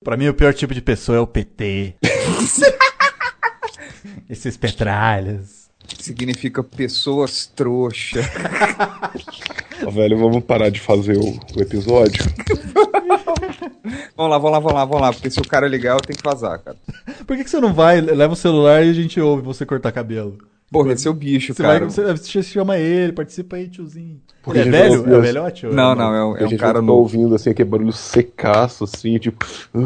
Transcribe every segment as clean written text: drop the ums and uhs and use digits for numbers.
Pra mim, o pior tipo de pessoa é o PT. Esses petralhas. Significa pessoas trouxas. Velho, vamos parar de fazer o episódio? Vamos lá, porque se o cara ligar, eu tenho que vazar, cara. Por que você não vai, leva o celular e a gente ouve você cortar cabelo? Porra, esse é o bicho, Você cara. você chama ele, participa aí, tiozinho. Porque Ele é velho? É velhote? Não, é um cara não tá novo. ouvindo assim, aquele barulho secaço, assim, tipo.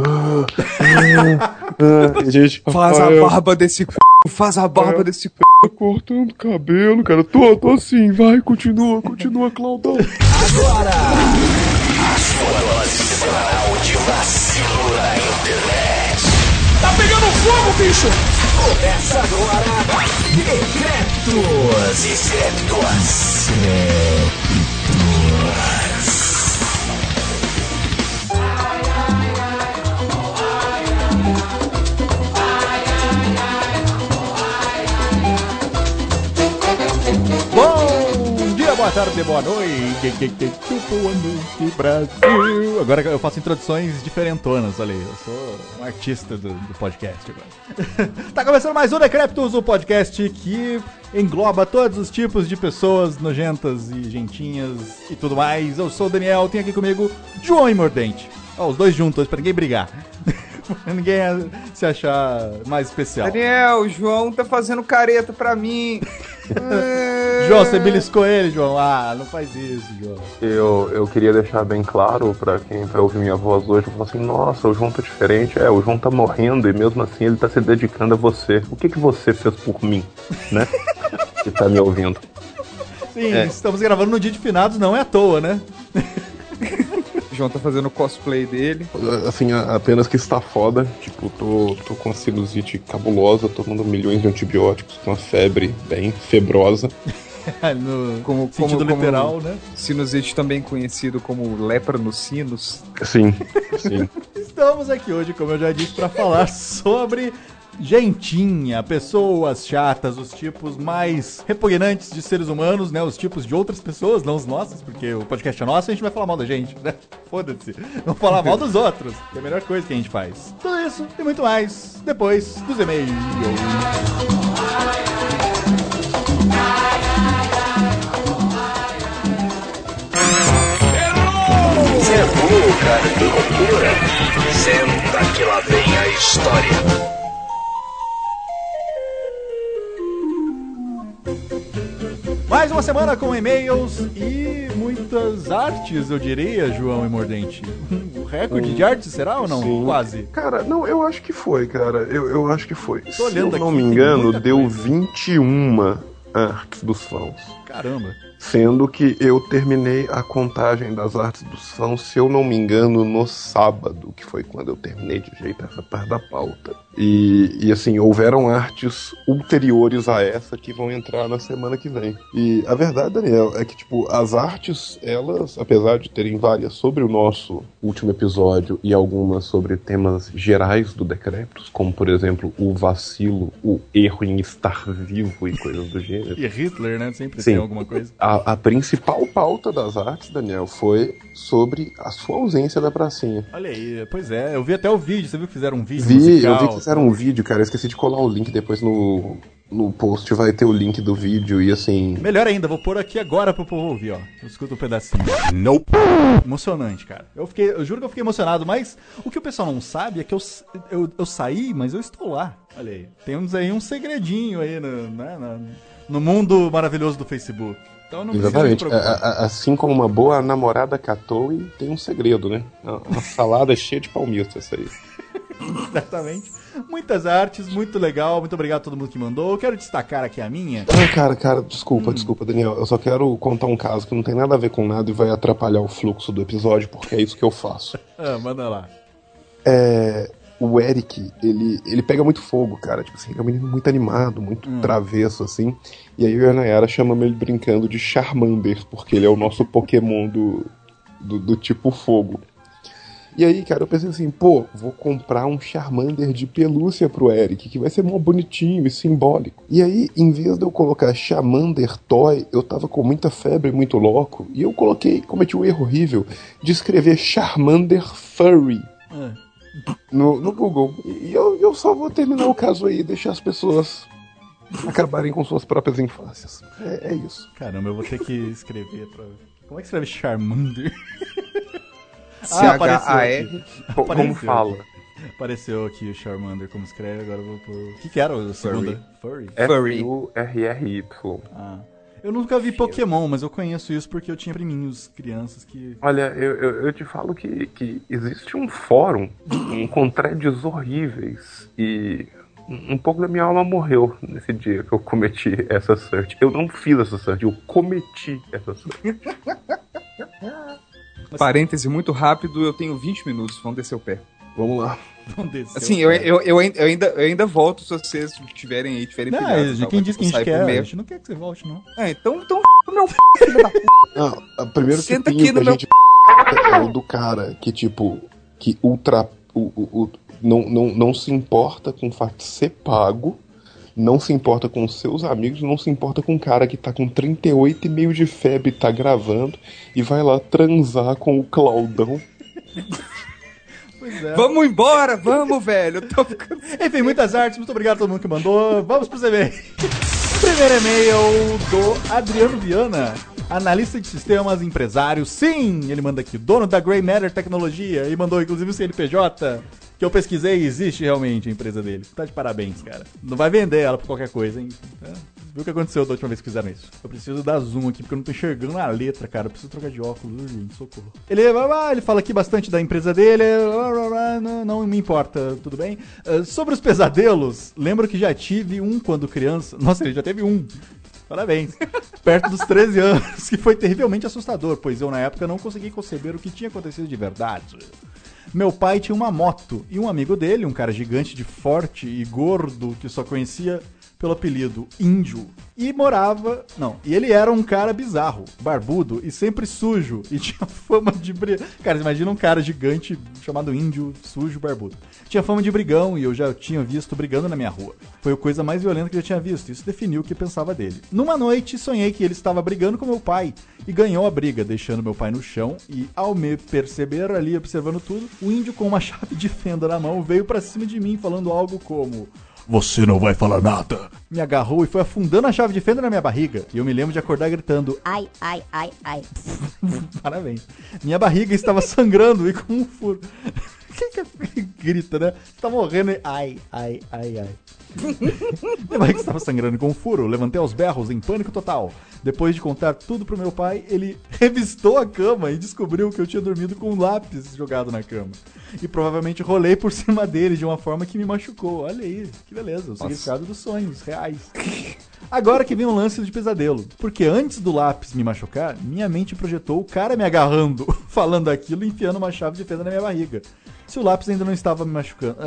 A gente, Faz a Rafael, barba desse c... Faz a barba desse c... tá cortando cabelo, cara. Tô assim, vai, continua, Claudão. Agora, a sua dose semanal de vacilo na internet. Tá pegando fogo, bicho! Começa agora, Decreptos. Bom dia, boa tarde, boa noite. Boa noite, Brasil. Agora eu faço introduções diferentonas, olha aí. Eu sou um artista do podcast agora. Tá começando mais um Decreptos, o podcast que engloba todos os tipos de pessoas nojentas e gentinhas e tudo mais. Eu sou o Daniel, tem aqui comigo João e Mordente. Ó, os dois juntos, pra ninguém brigar. Pra ninguém se achar mais especial. Daniel, o João tá fazendo careta pra mim. João, você beliscou ele, João? Ah, não faz isso, João. Eu queria deixar bem claro pra quem vai ouvir minha voz hoje, eu falo assim, nossa, o João tá diferente, o João tá morrendo e mesmo assim ele tá se dedicando a você. O que você fez por mim, né? Que tá me ouvindo. Sim, estamos gravando no dia de finados, não é à toa, né? O João tá fazendo o cosplay dele. Assim, apenas que está foda, tipo, tô com uma sinusite cabulosa, tomando milhões de antibióticos, com uma febre bem febrosa. No sentido literal, né? Sinusite também conhecido como lepra nos sinos. Sim. Estamos aqui hoje, como eu já disse, para falar sobre gentinha, pessoas chatas, os tipos mais repugnantes de seres humanos, né? Os tipos de outras pessoas, não os nossos, porque o podcast é nosso e a gente vai falar mal da gente, né? Foda-se. Vamos falar mal dos outros, que é a melhor coisa que a gente faz. Tudo isso e muito mais depois dos e-mails. Você é burro, cara, que loucura. Senta que lá vem a história. Mais uma semana com e-mails e muitas artes, eu diria, João e Mordente. O recorde de artes será ou não? Sim. Quase. Cara, não, eu acho que foi, cara. Eu acho que foi. Tô olhando Se eu não aqui, me tem engano, muita deu coisa. 21 artes dos fãs. Caramba. Sendo que eu terminei a contagem das artes dos fãs, se eu não me engano, no sábado, que foi quando eu terminei de ajeitar essa parte da pauta. E assim, houveram artes ulteriores a essa que vão entrar na semana que vem. E a verdade, Daniel, é que, tipo, as artes, elas, apesar de terem várias sobre o nosso último episódio e algumas sobre temas gerais do Decreptos, como, por exemplo, o vacilo, o erro em estar vivo e coisas do gênero. E Hitler, né? Sempre Sim. tem alguma coisa. A principal pauta das artes, Daniel, foi sobre a sua ausência da pracinha. Olha aí, pois é, eu vi até o vídeo, você viu que fizeram um vídeo Eu musical? vi que fizeram um vídeo, cara, eu esqueci de colar o link depois no post, vai ter o link do vídeo e assim... Melhor ainda, vou pôr aqui agora pro povo ouvir, ó. Eu escuto um pedacinho. Nope. Emocionante, cara. Eu juro que eu fiquei emocionado, mas o que o pessoal não sabe é que eu saí, mas eu estou lá. Olha aí, temos aí um segredinho aí no mundo maravilhoso do Facebook. Então não precisa Exatamente. se preocupar. Assim como uma boa namorada catou e tem um segredo, né? Uma salada cheia de palmito, essa aí. Exatamente. Muitas artes, muito legal. Muito obrigado a todo mundo que mandou. Eu quero destacar aqui a minha. Cara, desculpa, Daniel. Eu só quero contar um caso que não tem nada a ver com nada e vai atrapalhar o fluxo do episódio, porque é isso que eu faço. Manda lá. O Eric, ele pega muito fogo, cara. Tipo assim, ele é um menino muito animado, muito travesso, assim. E aí eu e a Nayara chamamos ele brincando de Charmander, porque ele é o nosso Pokémon do tipo fogo. E aí, cara, eu pensei assim, vou comprar um Charmander de pelúcia pro Eric, que vai ser mó bonitinho e simbólico. E aí, em vez de eu colocar Charmander Toy, eu tava com muita febre, muito louco, e eu cometi um erro horrível de escrever Charmander Furry. no Google. E eu só vou terminar o caso aí e deixar as pessoas acabarem com suas próprias infâncias. É isso. Caramba, eu vou ter que escrever pra... Como é que escreve Charmander? C-H-A-R. Como fala? Apareceu aqui o Charmander como escreve, agora eu vou pôr... O que era o segundo? Furry? F-U-R-R-Y. Ah. Eu nunca vi Pokémon, mas eu conheço isso porque eu tinha priminhos, crianças que... Olha, eu te falo que existe um fórum com threads horríveis e um pouco da minha alma morreu nesse dia que eu cometi essa search. Eu não fiz essa search, eu cometi essa search. Parêntese muito rápido, eu tenho 20 minutos, vamos descer o pé. Vamos lá. Assim, eu ainda volto se vocês tiverem pilhados. Não, quem disse que a gente quer? A gente não quer que você volte, não. Então meu filho da puta. Não, o primeiro Senta tipinho aqui no que a gente é o do cara que, tipo, que não se importa com o fato de ser pago, não se importa com seus amigos, não se importa com o cara que tá com 38,5 de febre, tá gravando e vai lá transar com o Claudão. Pois é. Vamos embora, vamos, velho. Eu tô ficando... Enfim, muitas artes, muito obrigado a todo mundo que mandou. Vamos pros e-mails. Primeiro e-mail do Adriano Viana, analista de sistemas, empresário. Sim, ele manda aqui, dono da Grey Matter Tecnologia, e mandou inclusive o CNPJ, que eu pesquisei e existe realmente a empresa dele. Tá de parabéns, cara. Não vai vender ela por qualquer coisa, hein? Viu o que aconteceu da última vez que fizeram isso? Eu preciso dar zoom aqui, porque eu não tô enxergando a letra, cara. Eu preciso trocar de óculos, urgente, socorro. Ele fala aqui bastante da empresa dele, não me importa, tudo bem? Sobre os pesadelos, lembro que já tive um quando criança. Nossa, ele já teve um. Parabéns. Perto dos 13 anos, que foi terrivelmente assustador, pois eu na época não consegui conceber o que tinha acontecido de verdade. Meu pai tinha uma moto e um amigo dele, um cara gigante de forte e gordo que só conhecia pelo apelido Índio, e morava... Não, e ele era um cara bizarro, barbudo e sempre sujo, e tinha fama de... Cara, imagina um cara gigante chamado Índio, sujo, barbudo. Tinha fama de brigão e eu já tinha visto brigando na minha rua. Foi a coisa mais violenta que eu já tinha visto, isso definiu o que pensava dele. Numa noite, sonhei que ele estava brigando com meu pai e ganhou a briga, deixando meu pai no chão, e ao me perceber ali, observando tudo, o Índio com uma chave de fenda na mão veio pra cima de mim, falando algo como... Você não vai falar nada. Me agarrou e foi afundando a chave de fenda na minha barriga. E eu me lembro de acordar gritando... Ai, ai, ai, ai. Parabéns. Minha barriga estava sangrando e com um furo. Quem que grita, né? Você tá morrendo e... Ai, ai, ai, ai. Minha barriga estava sangrando com um furo. Levantei aos berros em pânico total. Depois de contar tudo pro meu pai, ele revistou a cama e descobriu que eu tinha dormido com um lápis jogado na cama. E provavelmente rolei por cima dele de uma forma que me machucou. Olha aí, que beleza, o significado dos sonhos reais. Agora que vem um lance de pesadelo. Porque antes do lápis me machucar, minha mente projetou o cara me agarrando, falando aquilo e enfiando uma chave de fenda na minha barriga. Se o lápis ainda não estava me machucando...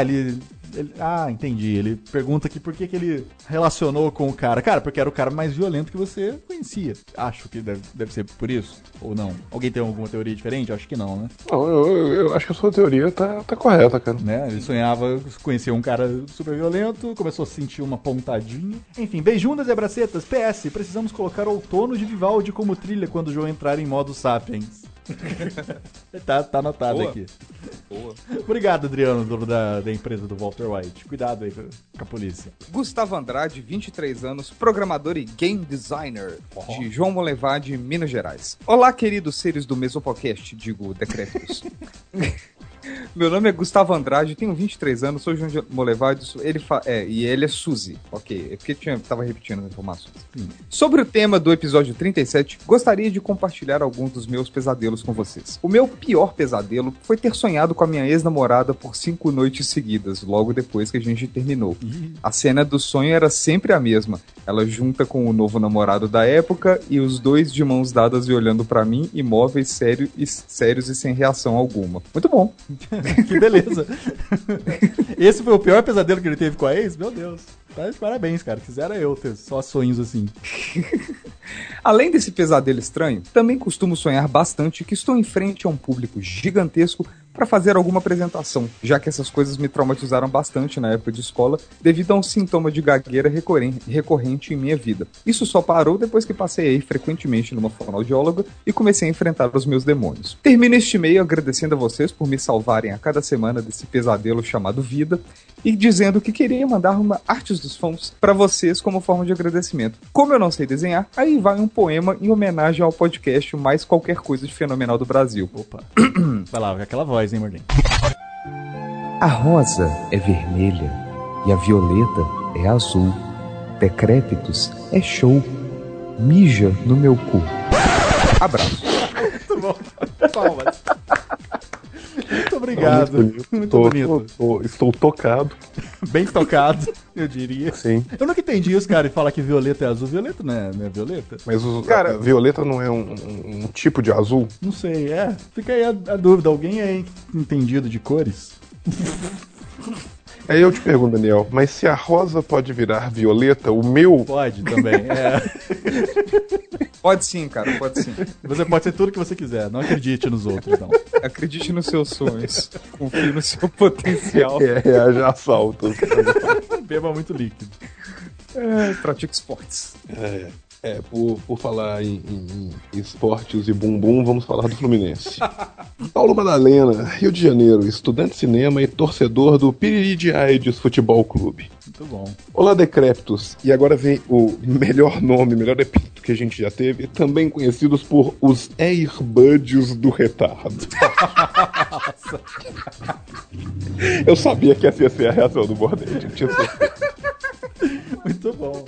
entendi. Ele pergunta aqui por que ele relacionou com o cara. Cara, porque era o cara mais violento que você conhecia. Acho que deve ser por isso. Ou não? Alguém tem alguma teoria diferente? Acho que não, né? Não, eu acho que a sua teoria tá correta, cara. Né? Ele sonhava conhecer um cara super violento, começou a sentir uma pontadinha. Enfim, beijundas e abracetas. PS, precisamos colocar Outono de Vivaldi como trilha quando o João entrar em modo Sapiens. tá anotado. Boa. Aqui. Boa. Obrigado, Adriano, dono da empresa do Walter White. Cuidado aí com a polícia. Gustavo Andrade, 23 anos, programador e game designer de João Molevade, Minas Gerais. Olá, queridos seres do Mesopodcast, digo decrépitos. Meu nome é Gustavo Andrade, tenho 23 anos, sou João Molevade, e ele é Suzy. Ok, é porque tava repetindo as informações. Sobre o tema do episódio 37, gostaria de compartilhar alguns dos meus pesadelos com vocês. O meu pior pesadelo foi ter sonhado com a minha ex-namorada por 5 noites seguidas, logo depois que a gente terminou. A cena do sonho era sempre a mesma. Ela junta com o novo namorado da época e os dois de mãos dadas e olhando pra mim, imóveis, sérios e sem reação alguma. Muito bom. Que beleza. Esse foi o pior pesadelo que ele teve com a ex? Meu Deus. Tá de parabéns, cara. Quisera eu ter só sonhos assim. Além desse pesadelo estranho, também costumo sonhar bastante que estou em frente a um público gigantesco para fazer alguma apresentação, já que essas coisas me traumatizaram bastante na época de escola, devido a um sintoma de gagueira recorrente em minha vida. Isso só parou depois que passei a ir frequentemente numa fonoaudióloga e comecei a enfrentar os meus demônios. Termino este e-mail agradecendo a vocês por me salvarem a cada semana desse pesadelo chamado vida e dizendo que queria mandar uma Artes dos Fãs para vocês como forma de agradecimento. Como eu não sei desenhar, aí vai um poema em homenagem ao podcast mais qualquer coisa de fenomenal do Brasil. Opa. Vai lá, aquela voz, hein, Mordem? A rosa é vermelha e a violeta é azul. Decrépitos é show. Mija no meu cu. Abraço. Muito bom. Palmas. Muito obrigado. Muito bonito. Estou tocado. Bem tocado, eu diria. Sim. Eu nunca entendi os caras falar que violeta é azul. Violeta não é violeta? Mas a violeta não é um tipo de azul? Não sei, Fica aí a dúvida. Alguém é entendido de cores? Aí eu te pergunto, Daniel, mas se a rosa pode virar violeta, o meu... Pode também, Pode sim, cara, pode sim. Você pode ser tudo que você quiser, não acredite nos outros, não. Acredite nos seus sonhos, confie no seu potencial. Reaja a saltos. Beba muito líquido. Pratique esportes. Por falar em esportes e bumbum, vamos falar do Fluminense. Paulo Madalena, Rio de Janeiro, estudante de cinema e torcedor do Piriri de Aides Futebol Clube. Muito bom. Olá, Decrépitos. E agora vem o melhor nome, melhor epíteto que a gente já teve, também conhecidos por os Airbuds do retardo. Nossa. Eu sabia que essa ia ser a reação do Mordente. Muito bom.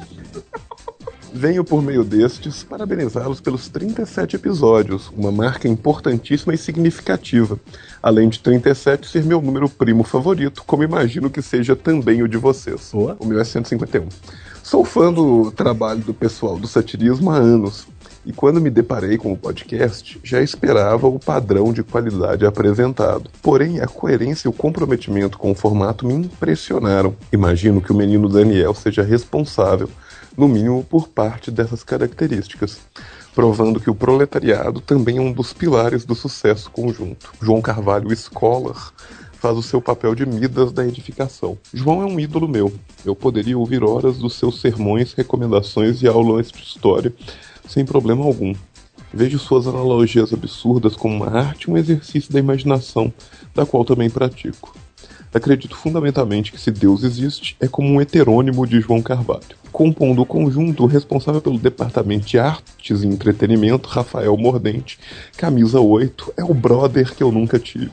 Venho por meio destes parabenizá-los pelos 37 episódios, uma marca importantíssima e significativa. Além de 37 ser meu número primo favorito, como imagino que seja também o de vocês. Boa. O meu é 151. Sou fã do trabalho do pessoal do satirismo há anos, e quando me deparei com o podcast, já esperava o padrão de qualidade apresentado. Porém, a coerência e o comprometimento com o formato me impressionaram. Imagino que o menino Daniel seja responsável, no mínimo por parte dessas características, provando que o proletariado também é um dos pilares do sucesso conjunto. João Carvalho Scholar faz o seu papel de Midas da edificação. João é um ídolo meu. Eu poderia ouvir horas dos seus sermões, recomendações e aulas de história sem problema algum. Vejo suas analogias absurdas como uma arte e um exercício da imaginação, da qual também pratico. Acredito fundamentalmente que se Deus existe, é como um heterônimo de João Carvalho. Compondo o conjunto, o responsável pelo departamento de artes e entretenimento, Rafael Mordente, camisa 8, é o brother que eu nunca tive.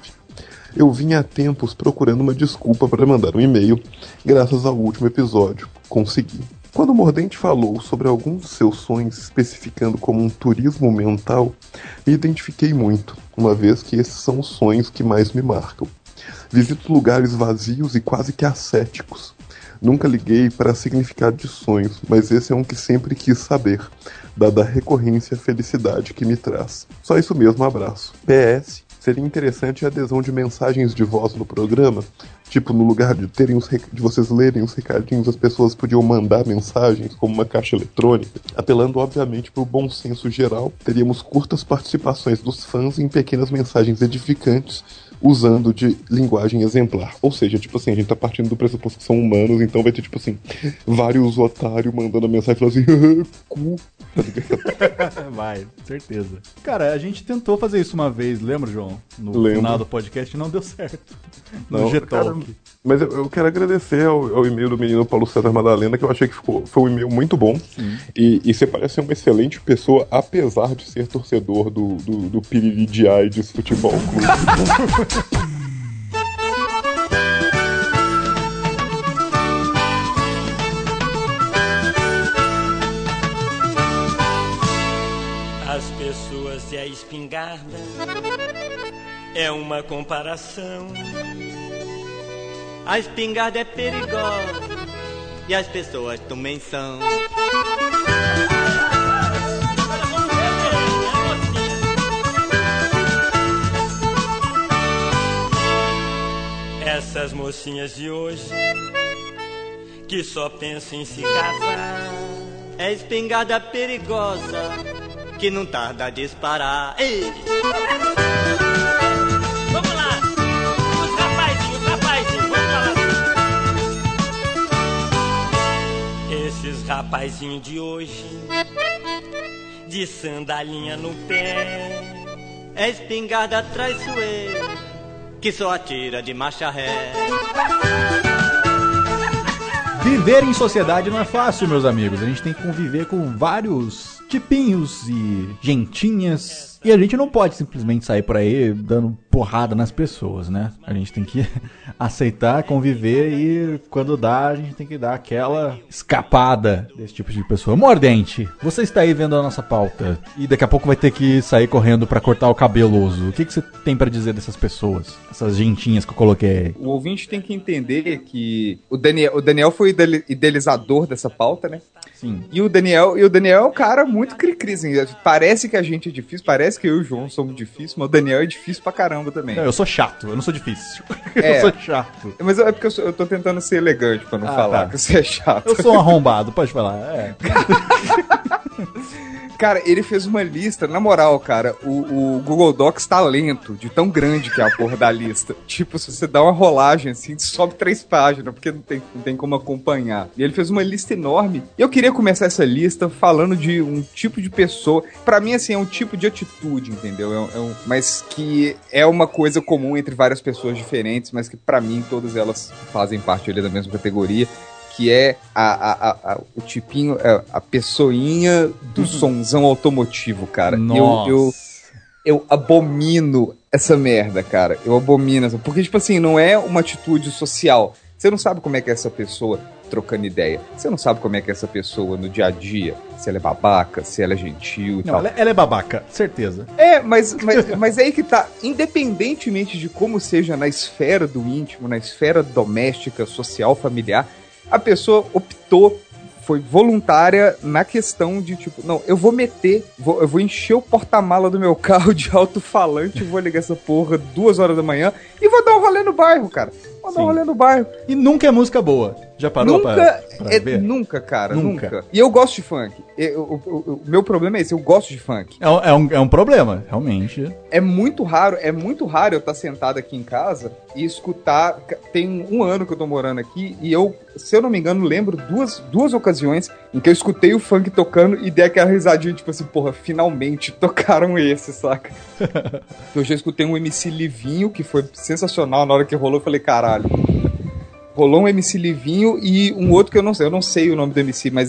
Eu vim há tempos procurando uma desculpa para mandar um e-mail, graças ao último episódio. Consegui. Quando o Mordente falou sobre alguns de seus sonhos, especificando como um turismo mental, me identifiquei muito, uma vez que esses são os sonhos que mais me marcam. Visito lugares vazios e quase que ascéticos. Nunca liguei para significado de sonhos, mas esse é um que sempre quis saber, dada a recorrência e a felicidade que me traz. Só isso mesmo, abraço. PS, seria interessante a adesão de mensagens de voz no programa. Tipo, no lugar de vocês lerem os recadinhos, as pessoas podiam mandar mensagens como uma caixa eletrônica. Apelando, obviamente, para o bom senso geral, teríamos curtas participações dos fãs em pequenas mensagens edificantes, usando de linguagem exemplar. Ou seja, tipo assim, a gente tá partindo do pressuposto que são humanos, então vai ter, tipo assim, vários otários mandando a mensagem falando assim, cu. Vai, certeza. Cara, a gente tentou fazer isso uma vez, lembra, João? No final do podcast não deu certo. No G-Talk. Mas eu quero agradecer ao e-mail do menino Paulo César Madalena, que eu achei que foi um e-mail muito bom. E você parece ser uma excelente pessoa, apesar de ser torcedor do Piriri de Aides Futebol Clube. As pessoas e a espingarda é uma comparação. A espingarda é perigosa e as pessoas também são. Essas mocinhas de hoje que só pensam em se casar. É espingarda perigosa que não tarda a disparar. Ei! Vamos lá! rapazinho de hoje, de sandalinha no pé, é espingarda traiçoeira, que só atira de marcha ré. Viver em sociedade não é fácil, meus amigos. A gente tem que conviver com vários tipinhos e gentinhas. E a gente não pode simplesmente sair por aí dando porrada nas pessoas, né? A gente tem que aceitar, conviver e quando dá, a gente tem que dar aquela escapada desse tipo de pessoa. Mordente, você está aí vendo a nossa pauta e daqui a pouco vai ter que sair correndo pra cortar o cabeloso. O que você tem pra dizer dessas pessoas? Essas gentinhas que eu coloquei. O ouvinte tem que entender que o Daniel foi idealizador dessa pauta, né? Sim. E o Daniel é um cara muito cri-cri, assim. Parece que a gente é difícil, parece que eu e o João somos difíceis, mas o Daniel é difícil pra caramba também. Não, eu sou chato, eu não sou difícil. É. Eu sou chato. Mas é porque eu tô tentando ser elegante pra não falar que você é chato. Eu sou um arrombado, pode falar. É. Cara, ele fez uma lista, na moral, cara, o Google Docs tá lento, de tão grande que é a porra da lista. Tipo, se você dá uma rolagem assim, sobe 3 páginas, porque não tem como acompanhar. E ele fez uma lista enorme. E eu queria começar essa lista falando de um tipo de pessoa. Pra mim, assim, é um tipo de atitude, entendeu? Mas que é uma coisa comum entre várias pessoas diferentes, mas que pra mim todas elas fazem parte ali da mesma categoria. Que é o tipinho, a pessoinha do sonzão automotivo, cara. Eu abomino essa merda, cara. Eu abomino essa. Porque, tipo assim, não é uma atitude social. Você não sabe como é que é essa pessoa trocando ideia. Você não sabe como é que é essa pessoa no dia a dia. Se ela é babaca, se ela é gentil e tal. Ela é babaca, certeza. Mas é aí que tá. Independentemente de como seja na esfera do íntimo, na esfera doméstica, social, familiar, a pessoa optou, foi voluntária na questão de, tipo, não, eu vou eu vou encher o porta-mala do meu carro de alto-falante, vou ligar essa porra 2 horas da manhã e vou dar um rolê no bairro, cara. Vou dar um rolê no bairro. E nunca é música boa. Já parou pra ver? Nunca, cara, nunca. E eu gosto de funk. O meu problema é esse, eu gosto de funk. É um problema, realmente. É muito raro eu estar sentado aqui em casa e escutar. Tem 1 ano que eu tô morando aqui e eu, se eu não me engano, lembro duas ocasiões em que eu escutei o funk tocando e dei aquela risadinha, tipo assim, porra, finalmente tocaram esse, saca? Eu já escutei um MC Livinho, que foi sensacional na hora que rolou, eu falei, caralho. Rolou um MC Livinho e um outro que eu não sei o nome do MC, mas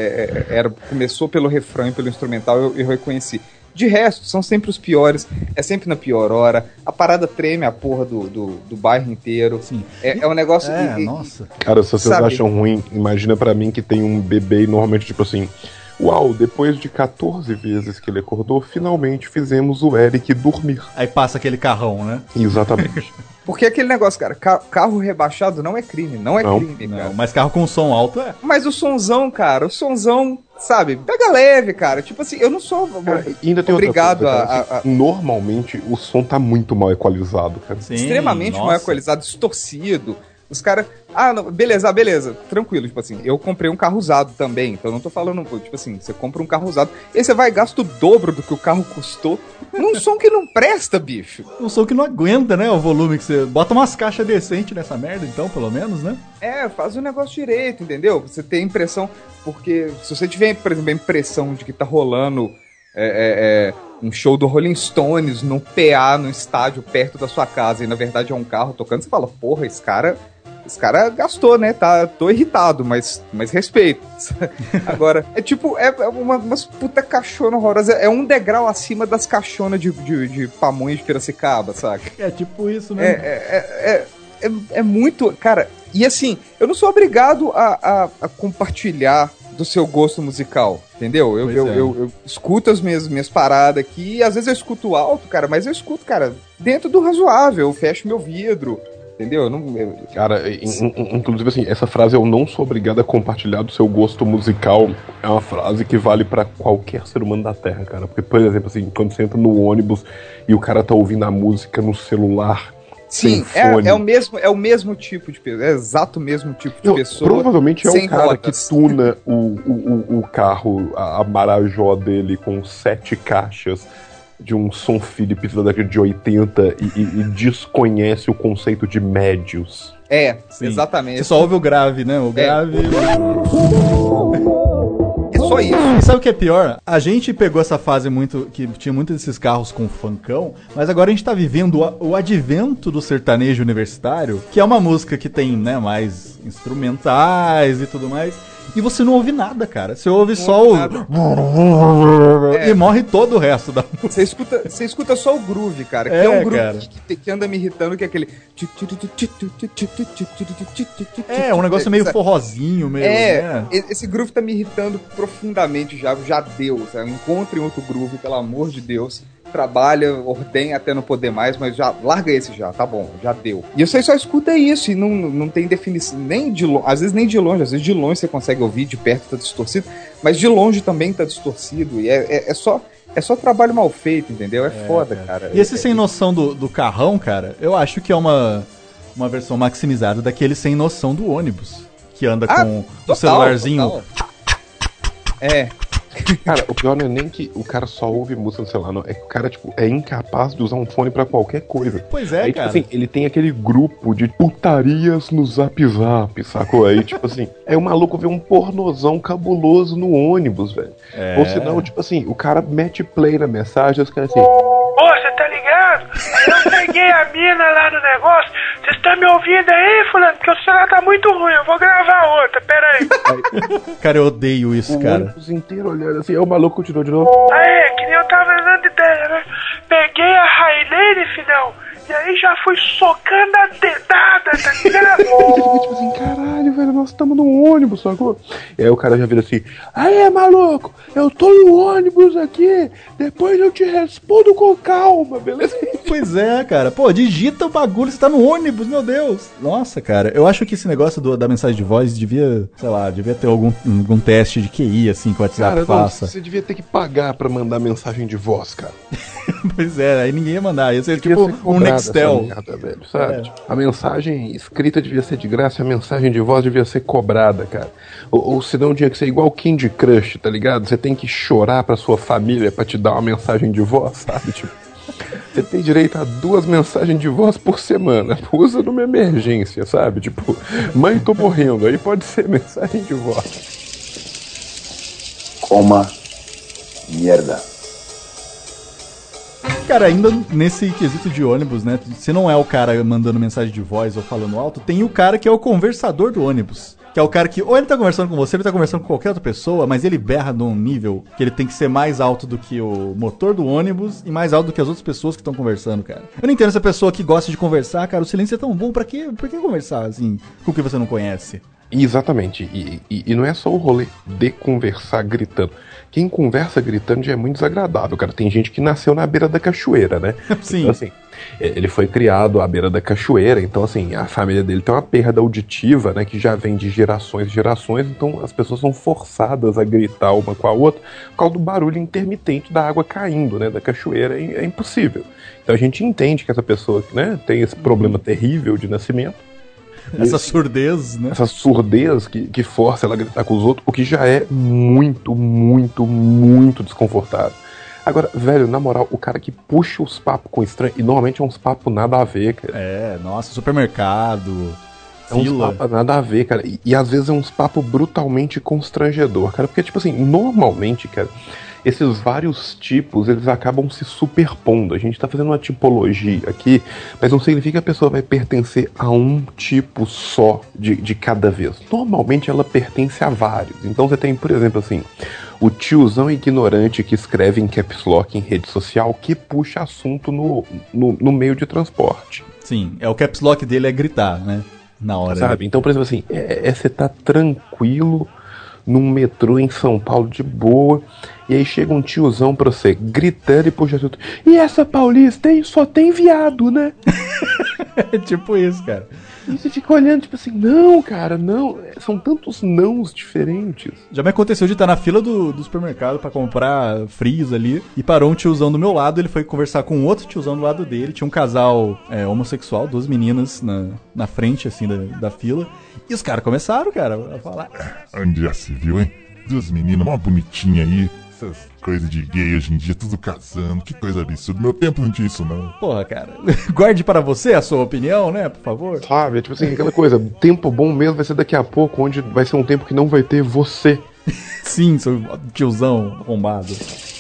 começou pelo refrão e pelo instrumental, eu reconheci. De resto, são sempre os piores, é sempre na pior hora, a parada treme a porra do bairro inteiro. Sim. É um negócio... Nossa. Cara, se vocês acham ruim, imagina pra mim que tem um bebê e normalmente, tipo assim... Uau, depois de 14 vezes que ele acordou, finalmente fizemos o Eric dormir. Aí passa aquele carrão, né? Exatamente. Porque aquele negócio, cara, carro rebaixado não é crime, não é crime, cara. Não, mas carro com som alto é. Mas o sonzão, cara, sabe, pega leve, cara. Tipo assim, eu não sou ainda tem obrigado outra coisa, cara. Normalmente o som tá muito mal equalizado, cara. Sim, extremamente mal equalizado, distorcido. Os caras... beleza, tranquilo, tipo assim, eu comprei um carro usado também, então eu não tô falando, tipo assim, você compra um carro usado, e aí você vai e gasta o dobro do que o carro custou num som que não presta, bicho. Um som que não aguenta, né, o volume que você... Bota umas caixas decentes nessa merda, então, pelo menos, né? Faz o negócio direito, entendeu? Você tem a impressão, porque se você tiver, por exemplo, a impressão de que tá rolando um show do Rolling Stones num PA, no estádio, perto da sua casa, e na verdade é um carro tocando, você fala, porra, esse cara gastou, né? Tô irritado, mas respeito. Agora, é tipo, umas puta caixona horrorosa. É um degrau acima das caixonas de pamonha de Piracicaba, saca? É tipo isso, né? É muito... Cara, e assim, eu não sou obrigado a compartilhar do seu gosto musical, entendeu? Eu escuto as minhas paradas aqui, e às vezes eu escuto alto, cara, mas eu escuto, cara, dentro do razoável, eu fecho meu vidro. Entendeu? Cara, inclusive assim, essa frase eu não sou obrigado a compartilhar do seu gosto musical é uma frase que vale pra qualquer ser humano da Terra, cara. Porque, por exemplo, assim, quando você entra no ônibus e o cara tá ouvindo a música no celular. Sim, é o mesmo tipo de pessoa, é exato o mesmo tipo de pessoa. Provavelmente é o cara rodas. que tuna o carro, a Marajó dele com 7 caixas de um som Philips da década de 80 e desconhece o conceito de médios. Sim. Exatamente. Você só ouve o grave, né? O grave... Só isso. E sabe o que é pior? A gente pegou essa fase muito, que tinha muitos desses carros com funkão, mas agora a gente tá vivendo o advento do sertanejo universitário, que é uma música que tem, né, mais instrumentais e tudo mais. E você não ouve nada, cara. Você ouve só o... E morre todo o resto da música. Você escuta só o groove, cara. Que É, é um groove cara. que anda me irritando, que é aquele... É, um negócio meio forrozinho, meio... né? Esse groove tá me irritando profundamente já deu. Sabe? Encontre outro groove, pelo amor de Deus. Trabalha, ordenha até não poder mais, mas já larga esse já, tá bom, já deu. E você só escuta isso e não tem definição, nem de longe, às vezes nem de longe, às vezes de longe você consegue ouvir, de perto tá distorcido, mas de longe também tá distorcido, e é só trabalho mal feito, entendeu? É foda, cara. E esse sem noção do carrão, cara, eu acho que é uma versão maximizada daquele sem noção do ônibus, que anda com o celularzinho. Total. É. Cara, o pior não é nem que o cara só ouve música no celular, não. É que o cara, tipo, é incapaz de usar um fone pra qualquer coisa. Pois é, aí, cara. Tipo assim, ele tem aquele grupo de putarias no Zap Zap, sacou? Aí, tipo assim, aí o maluco vê um pornozão cabuloso no ônibus, velho. É. Ou senão, tipo assim, o cara mete play na mensagem e os caras assim... Ô, você tá ligado? Eu peguei a mina lá no negócio. Você tá me ouvindo aí, fulano? Porque o celular tá muito ruim. Eu vou gravar outra, pera aí. Cara, eu odeio isso, O cara. ônibus inteiro olhando assim, aí o maluco continuou de novo. Aê, que nem eu tava dando ideia, né? Peguei a Railene, filhão. E aí já fui socando a dedada, tá ligado? Tipo assim, caralho, velho, nós estamos no ônibus, sacou? E aí o cara já vira assim, aê, maluco, eu tô no ônibus aqui, depois eu te respondo com calma, beleza? Pois é, cara. Pô, digita o bagulho, você tá no ônibus, meu Deus. Nossa, cara, eu acho que esse negócio da mensagem de voz devia, sei lá, devia ter algum teste de QI, assim, que o WhatsApp Cara, não, faça. você devia ter que pagar pra mandar mensagem de voz, cara. Pois é, aí ninguém ia mandar. Ia ser Devia tipo ser um cobrada Nextel. essa merda, velho, sabe? Tipo, a mensagem escrita devia ser de graça, a mensagem de voz devia ser cobrada, cara. Ou senão tinha que ser igual Candy Crush, tá ligado? Você tem que chorar pra sua família pra te dar uma mensagem de voz, sabe? Tipo, você tem direito a 2 mensagens de voz por semana. Usa numa emergência, sabe? Tipo, mãe, tô morrendo. Aí pode ser mensagem de voz. Coma mierda. Cara, ainda nesse quesito de ônibus, né? Se não é o cara mandando mensagem de voz ou falando alto, tem o cara que é o conversador do ônibus. Que é o cara que, ou ele tá conversando com você, ou ele tá conversando com qualquer outra pessoa, mas ele berra num nível que ele tem que ser mais alto do que o motor do ônibus e mais alto do que as outras pessoas que estão conversando, cara. Eu não entendo essa pessoa que gosta de conversar, cara, o silêncio é tão bom, por que conversar, assim, com o que você não conhece? Exatamente, e não é só o rolê de conversar gritando. Quem conversa gritando já é muito desagradável, cara. Tem gente que nasceu na beira da cachoeira, né? Sim. Então, assim, ele foi criado à beira da cachoeira, então, assim, a família dele tem uma perda auditiva, né? Que já vem de gerações e gerações, então as pessoas são forçadas a gritar uma com a outra por causa do barulho intermitente da água caindo, né? Da cachoeira, é impossível. Então a gente entende que essa pessoa, né? Tem esse problema terrível de nascimento. Essa surdez, né? Essa surdez que força ela a gritar com os outros, o que já é muito, muito, muito desconfortável. Agora, velho, na moral, o cara que puxa os papos com estranho, e normalmente é uns papos nada a ver, cara. É, nossa, supermercado, É uns fila. papos nada a ver, cara. E às vezes é uns papos brutalmente constrangedor, cara. Porque, tipo assim, normalmente, cara, esses vários tipos, eles acabam se superpondo. A gente tá fazendo uma tipologia aqui, mas não significa que a pessoa vai pertencer a um tipo só de cada vez. Normalmente ela pertence a vários. Então você tem, por exemplo, assim, o tiozão ignorante que escreve em caps lock em rede social que puxa assunto no meio de transporte. Sim, o caps lock dele é gritar, né? Na hora. Sabe? Então, por exemplo, assim, você tá tranquilo num metrô em São Paulo de boa, e aí chega um tiozão pra você gritando e puxa assunto. E essa Paulista aí só tem viado, né? É tipo isso, cara. E você fica olhando, tipo assim, não, cara, não. São tantos nãos diferentes. Já me aconteceu de estar na fila do supermercado pra comprar frios ali, e parou um tiozão do meu lado, ele foi conversar com outro tiozão do lado dele, tinha um casal homossexual, 2 meninas na frente, assim, da fila, e os caras começaram, cara, a falar. Onde já se viu, hein? 2 meninas, uma bonitinha aí. Essas coisas de gay hoje em dia, tudo casando. Que coisa absurda. Meu tempo não tinha isso, não. Porra, cara, guarde para você a sua opinião, né, por favor. Sabe, tipo assim, aquela coisa, tempo bom mesmo vai ser daqui a pouco, onde vai ser um tempo que não vai ter você Sim, seu tiozão arrombado.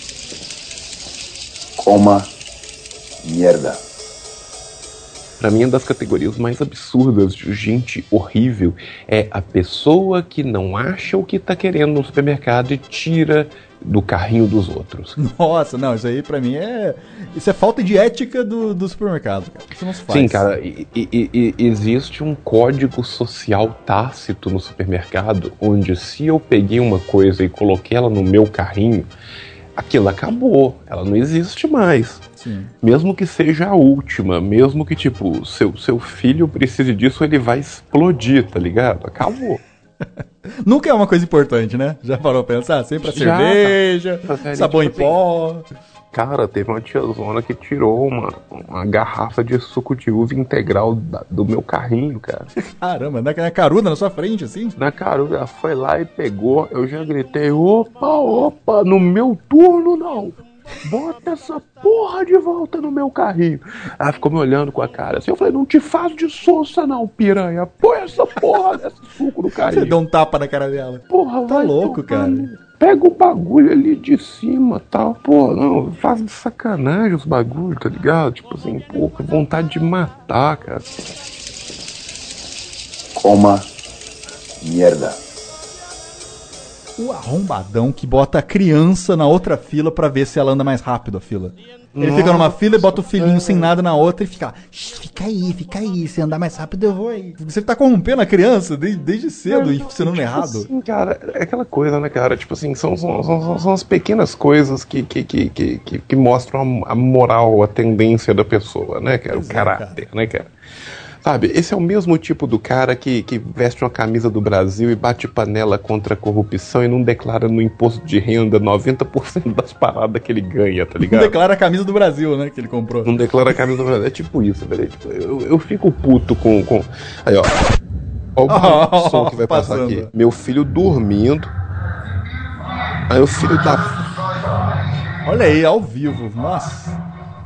Coma mierda. Pra mim, uma das categorias mais absurdas de gente horrível é a pessoa que não acha o que tá querendo no supermercado e tira do carrinho dos outros. Nossa, não, isso aí pra mim isso é falta de ética do supermercado, cara. Isso não se faz. Sim, cara, e existe um código social tácito no supermercado onde se eu peguei uma coisa e coloquei ela no meu carrinho, aquilo acabou, ela não existe mais. Sim. Mesmo que seja a última, mesmo que, tipo, seu filho precise disso, ele vai explodir, tá ligado? Acabou. Nunca é uma coisa importante, né? Já parou pra pensar? Sempre a cerveja, sabão em pó. Cara, teve uma tiazona que tirou uma garrafa de suco de uva integral do meu carrinho, cara. Caramba, na caruda, na sua frente, assim? Na caruda, ela foi lá e pegou, eu já gritei, opa, no meu turno não. Bota essa porra de volta no meu carrinho. Ela ficou me olhando com a cara assim. Eu falei, não te faz de sonsa não, piranha. Põe essa porra desse suco no carrinho. Você deu um tapa na cara dela. Porra, tá louco, cara. Pega o bagulho ali de cima, tal. Pô, não, faz de sacanagem os bagulhos, tá ligado? Tipo assim, pô, que vontade de matar, cara. Coma mierda. O arrombadão que bota a criança na outra fila pra ver se ela anda mais rápido a fila. Ele fica numa fila e bota o filhinho sem nada na outra e fica fica aí, se andar mais rápido eu vou aí. Você tá corrompendo a criança desde cedo e ensinando errado. Assim, cara, é aquela coisa, né, cara? Tipo assim, são as pequenas coisas que mostram a moral, a tendência da pessoa, né, cara? O caráter, né, cara? Sabe, esse é o mesmo tipo do cara que veste uma camisa do Brasil e bate panela contra a corrupção e não declara no imposto de renda 90% das paradas que ele ganha, tá ligado? Não declara a camisa do Brasil, né, que ele comprou. Não declara a camisa do Brasil. É tipo isso, velho. Tipo, eu fico puto com... Aí, ó. Olha o som que vai passar aqui. Meu filho dormindo. Aí o filho da... Olha aí, ao vivo. Nossa...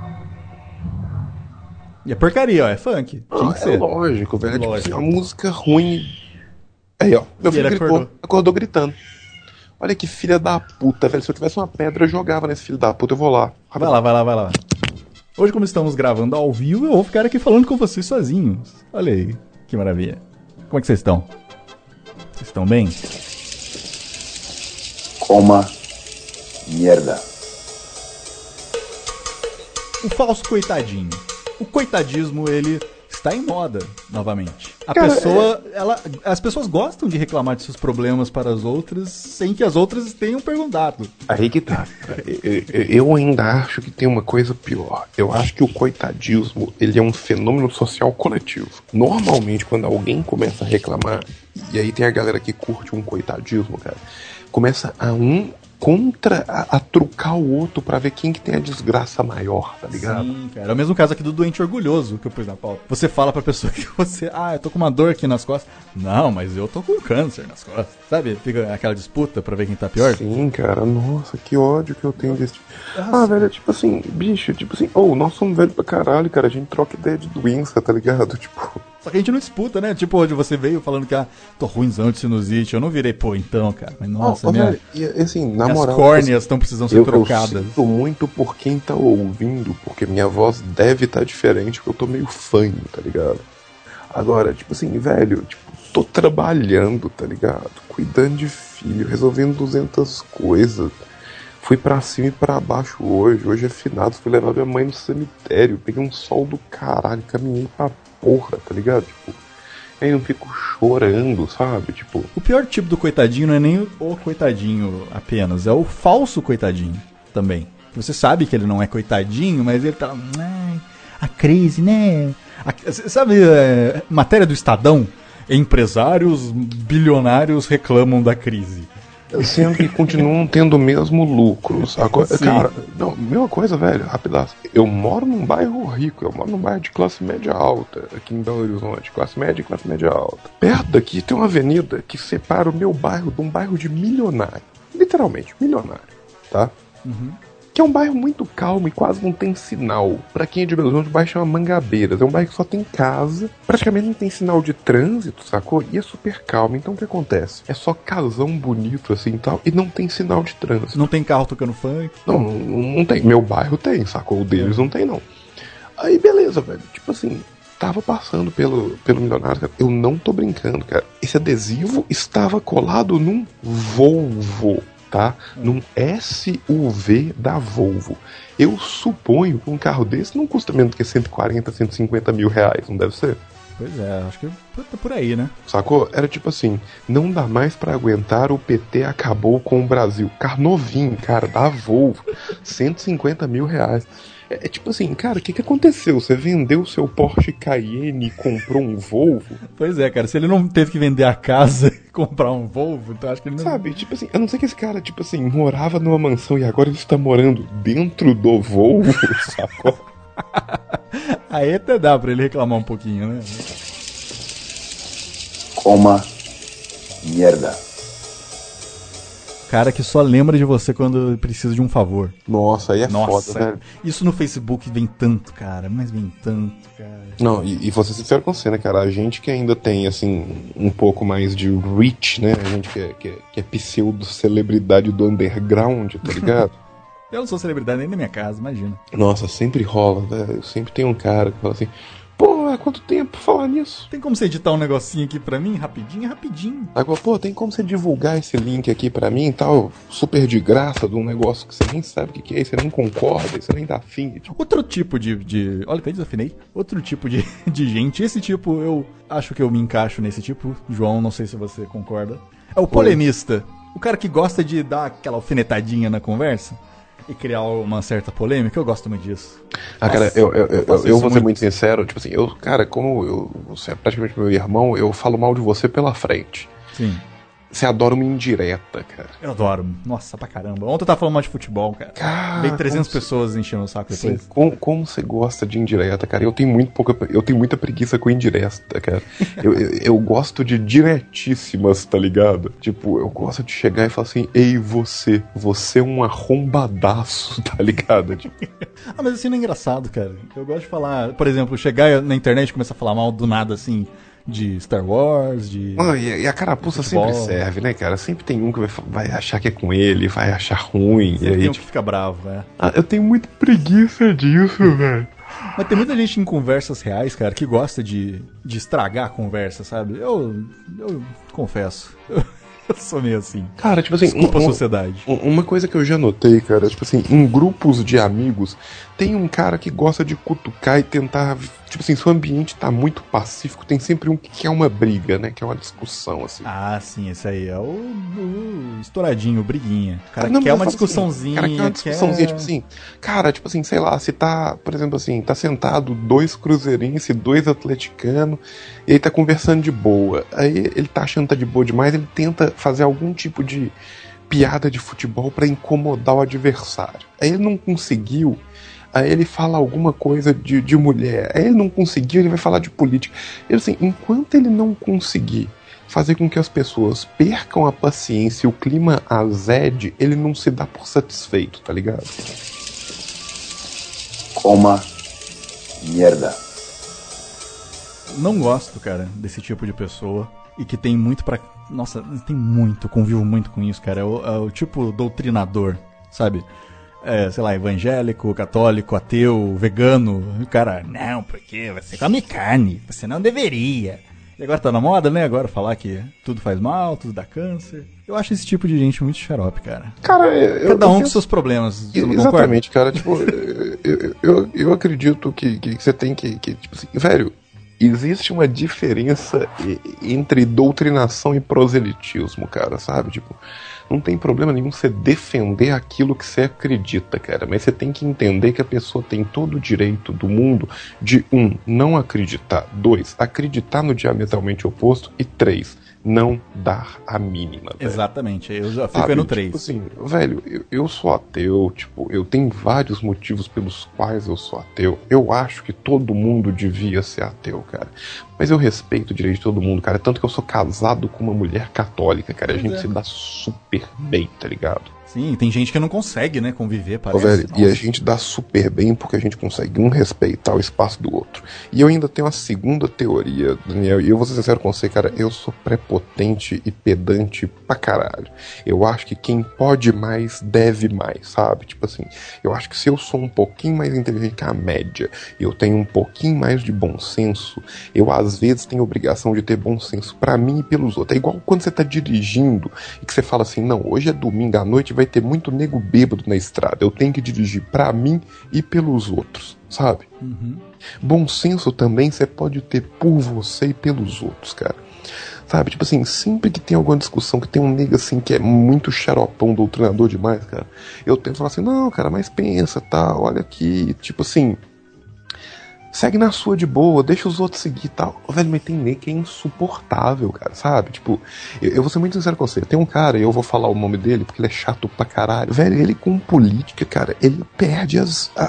E é porcaria, ó, é funk. Tinha que ser. É lógico, velho. Tipo assim, uma música ruim. Aí, ó, meu filho acordou gritando. Olha que filha da puta, velho. Se eu tivesse uma pedra, eu jogava nesse filho da puta. Eu vou lá. Vai lá. Hoje, como estamos gravando ao vivo, eu vou ficar aqui falando com vocês sozinhos. Olha aí, que maravilha. Como é que vocês estão? Vocês estão bem? Coma mierda. O falso coitadinho. O coitadismo, ele está em moda novamente. As pessoas gostam de reclamar de seus problemas para as outras sem que as outras tenham perguntado. Aí que tá. Eu ainda acho que tem uma coisa pior. Eu acho que o coitadismo, ele é um fenômeno social coletivo. Normalmente, quando alguém começa a reclamar, e aí tem a galera que curte um coitadismo, cara, começa a trucar o outro pra ver quem que tem a desgraça maior, tá ligado? Sim, cara. É o mesmo caso aqui do doente orgulhoso que eu pus na pauta. Você fala pra pessoa que você... eu tô com uma dor aqui nas costas. Não, mas eu tô com câncer nas costas. Sabe? Fica aquela disputa pra ver quem tá pior. Sim, cara. Nossa, que ódio que eu tenho desse... velho, tipo assim, bicho, tipo assim... nós somos velhos pra caralho, cara. A gente troca ideia de doença, tá ligado? Tipo... Só que a gente não disputa, né? Tipo, hoje você veio falando que tô ruimzão de sinusite. Eu não virei, então, cara. Mas nossa, velho, e, assim, na moral... As córneas estão precisando ser trocadas. Eu sinto muito por quem tá ouvindo, porque minha voz deve estar diferente, porque eu tô meio fanho, tá ligado? Agora, tipo assim, velho, tô trabalhando, tá ligado? Cuidando de filho, resolvendo 200 coisas. Fui pra cima e pra baixo hoje é finado, fui levar minha mãe no cemitério, peguei um sol do caralho, caminhei pra porra, tá ligado? Tipo, aí não fico chorando, sabe? Tipo... O pior tipo do coitadinho não é nem o coitadinho apenas, é o falso coitadinho também. Você sabe que ele não é coitadinho, mas ele tá... a crise, né? Sabe, matéria do Estadão? Empresários bilionários reclamam da crise. Sendo que continuam tendo o mesmo lucro. Cara, não, mesma coisa, velho, rapidaço. Eu moro num bairro rico, eu moro num bairro de classe média alta, aqui em Belo Horizonte, classe média e classe média alta. Perto daqui tem uma avenida que separa o meu bairro de um bairro de milionário. Literalmente, milionário, tá? Uhum. que é um bairro muito calmo e quase não tem sinal. Pra quem é de Belo Horizonte, o bairro chama Mangabeiras. É um bairro que só tem casa, praticamente não tem sinal de trânsito, sacou? E é super calmo. Então o que acontece? É só casão bonito assim e tal, e não tem sinal de trânsito. Não tem carro tocando funk? Não tem. Meu bairro tem, sacou? O deles não tem, não. Aí beleza, velho. Tipo assim, tava passando pelo Milionário, cara. Eu não tô brincando, cara. Esse adesivo estava colado num Volvo, tá? Num SUV da Volvo. Eu suponho que um carro desse não custa menos do que 140, 150 mil reais, não deve ser? Pois é, acho que tá por aí, né? Sacou? Era tipo assim, não dá mais pra aguentar, o PT acabou com o Brasil. Carro novinho, cara, da Volvo. 150 mil reais. É tipo assim, cara, o que aconteceu? Você vendeu o seu Porsche Cayenne e comprou um Volvo? Pois é, cara, se ele não teve que vender a casa e comprar um Volvo, então acho que ele não... Sabe, tipo assim, a não ser que esse cara, tipo assim, morava numa mansão e agora ele está morando dentro do Volvo, sacou? Aí até dá pra ele reclamar um pouquinho, né? Coma mierda. Cara que só lembra de você quando precisa de um favor. Nossa, aí é Nossa, foda, velho. Isso no Facebook vem tanto, cara. Mas vem tanto, cara. Não, e vou ser sincero com você, né, cara? A gente que ainda tem, assim, um pouco mais de reach, né? A gente que é pseudo-celebridade do underground, tá ligado? Eu não sou celebridade nem na minha casa, imagina. Nossa, sempre rola, velho. Sempre tem um cara que fala assim... Pô, há quanto tempo falar nisso? Tem como você editar um negocinho aqui pra mim? Rapidinho, rapidinho. Agora, pô, tem como você divulgar esse link aqui pra mim e tal? Super de graça, de um negócio que você nem sabe o que é, você nem concorda, você nem dá fim. Tipo... Outro tipo de... Olha, até desafinei. Outro tipo de gente. Esse tipo, eu acho que eu me encaixo nesse tipo. João, não sei se você concorda. É o polemista. O cara que gosta de dar aquela alfinetadinha na conversa e criar uma certa polêmica. Eu gosto muito disso. Ah, cara, eu vou ser muito sincero, tipo assim, cara, como você é praticamente meu irmão, eu falo mal de você pela frente. Sim. Você adora uma indireta, cara. Eu adoro. Nossa, pra caramba. Ontem eu tava falando mal de futebol, cara. Veio 300 pessoas enchendo o saco depois. Sim, como você gosta de indireta, cara? Eu tenho muita preguiça com indireta, cara. eu gosto de diretíssimas, tá ligado? Tipo, eu gosto de chegar e falar assim, ei, você é um arrombadaço, tá ligado? Tipo... Ah, mas assim não é engraçado, cara. Eu gosto de falar, por exemplo, chegar na internet e começar a falar mal do nada, assim... De Star Wars, de... E a carapuça sempre serve, né, cara? Sempre tem um que vai achar que é com ele, vai achar ruim. Sempre e aí, tem um que fica bravo, né? Ah, eu tenho muita preguiça disso, velho. Mas tem muita gente em conversas reais, cara, que gosta de estragar a conversa, sabe? Eu confesso. Eu sou meio assim. Cara, tipo assim... Desculpa a sociedade. Uma coisa que eu já notei, cara, tipo assim, em grupos de amigos, tem um cara que gosta de cutucar e tentar... Tipo assim, se o ambiente tá muito pacífico, tem sempre um que quer uma briga, né? Que é uma discussão, assim. Ah, sim, esse aí é o estouradinho, o briguinha. O cara não, quer uma assim, discussãozinha. Cara, quer uma discussãozinha, tipo assim... Cara, tipo assim, sei lá, se tá, por exemplo assim, tá sentado 2 cruzeirenses, 2 atleticanos, e aí tá conversando de boa. Aí ele tá achando que tá de boa demais, ele tenta fazer algum tipo de piada de futebol pra incomodar o adversário. Aí ele não conseguiu... Aí ele fala alguma coisa de mulher. Aí ele não conseguiu, ele vai falar de política. Ele, assim, enquanto ele não conseguir fazer com que as pessoas percam a paciência e o clima azede, ele não se dá por satisfeito, tá ligado? Coma mierda. Não gosto, cara, desse tipo de pessoa. E que tem muito pra... Nossa, tem muito, convivo muito com isso, cara. É o tipo doutrinador, sabe? Sei lá, evangélico, católico, ateu, vegano. E o cara, não, porque você come carne, você não deveria. E agora tá na moda, né? Agora falar que tudo faz mal, tudo dá câncer. Eu acho esse tipo de gente muito xarope, cara. Cara, cada um com seus problemas. Exatamente, cara. Tipo, eu acredito que você tem que tipo assim, velho, existe uma diferença entre doutrinação e proselitismo, cara, sabe? Tipo, não tem problema nenhum você defender aquilo que você acredita, cara. Mas você tem que entender que a pessoa tem todo o direito do mundo de 1, não acreditar, 2, acreditar no diametralmente oposto e 3, não dar a mínima, velho. Exatamente, eu já fico no 3. Tipo assim, velho, eu sou ateu, tipo, eu tenho vários motivos pelos quais eu sou ateu. Eu acho que todo mundo devia ser ateu, cara. Mas eu respeito o direito de todo mundo, cara. Tanto que eu sou casado com uma mulher católica, cara. A gente se dá super bem, tá ligado? Sim, tem gente que não consegue, né, conviver, Ô, parece. velho, e Nossa. a gente dá super bem porque a gente consegue respeitar o espaço do outro. E eu ainda tenho uma segunda teoria, Daniel, e eu vou ser sincero com você, cara, eu sou prepotente e pedante pra caralho. Eu acho que quem pode mais, deve mais, sabe? Tipo assim, eu acho que se eu sou um pouquinho mais inteligente que a média, e eu tenho um pouquinho mais de bom senso, eu às vezes tenho obrigação de ter bom senso pra mim e pelos outros. É igual quando você tá dirigindo e que você fala assim, não, hoje é domingo à noite, vai ter muito nego bêbado na estrada. Eu tenho que dirigir pra mim e pelos outros, sabe? Bom senso também você pode ter por você e pelos outros, cara. Sabe? Tipo assim, sempre que tem alguma discussão, que tem um nego assim que é muito xaropão, doutrinador demais, cara, eu tento falar assim, não, cara, mas pensa, tá, olha aqui, tipo assim, segue na sua de boa, deixa os outros seguir e tal. Velho, mas tem nego que é insuportável, cara, sabe? Tipo, eu vou ser muito sincero com você. Tem um cara, e eu vou falar o nome dele porque ele é chato pra caralho. Velho, ele com política, cara, ele perde